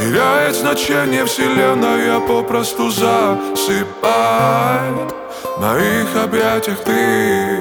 теряет значение вселенная, попросту засыпай. В моих объятиях ты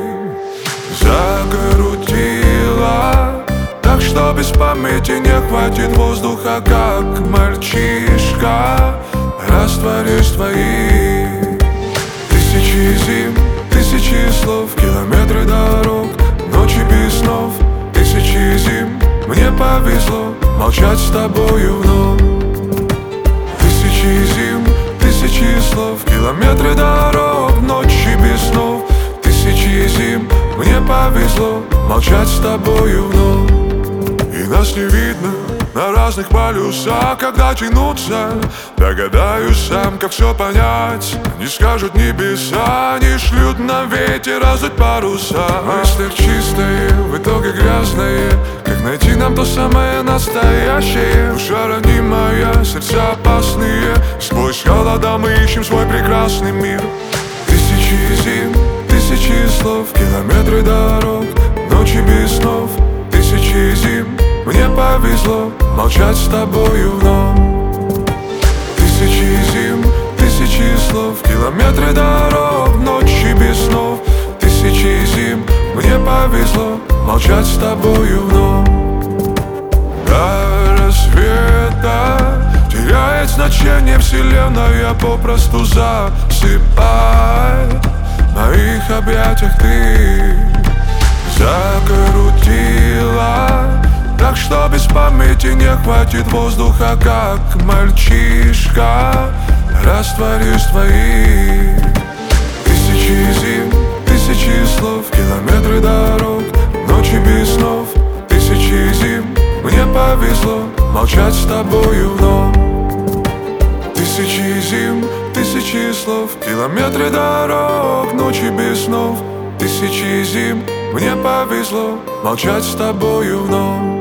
закрутила так, что без памяти не хватит воздуха, как мальчишка. Растворюсь в твоих тысячи зим, тысячи слов, километры дорог, ночи без снов, тысячи зим. Мне повезло молчать с тобою вновь. Тысячи зим, тысячи слов, километры дорог, ночи без снов, тысячи зим. Мне повезло молчать с тобою вновь. И нас не видно на разных полюсах, когда тянуться, догадаюсь сам, как все понять. Не скажут небеса, не шлют на ветер раздуть паруса. В мыслях чистые, в итоге грязные. Как найти нам то самое настоящее? Душа ранимая, сердца опасные. Сквозь холода мы ищем свой прекрасный мир. Тысячи зим, тысячи слов, километры дорог, ночи без снов, тысячи зим. Мне повезло молчать с тобою вновь. Тысячи зим, тысячи слов, километры дорог, ночи без снов, тысячи зим. Мне повезло молчать с тобою вновь. До рассвета теряет значение вселенная, попросту засыпай. В моих объятиях ты закрутила так, что без памяти не хватит воздуха, как мальчишка. Растворюсь в твоих тысячи зим, тысячи слов, километры дорог, ночи без снов, тысячи зим. Мне повезло молчать с тобою вновь. Тысячи зим, тысячи слов, километры дорог, ночи без снов, тысячи зим. Мне повезло молчать с тобою вновь.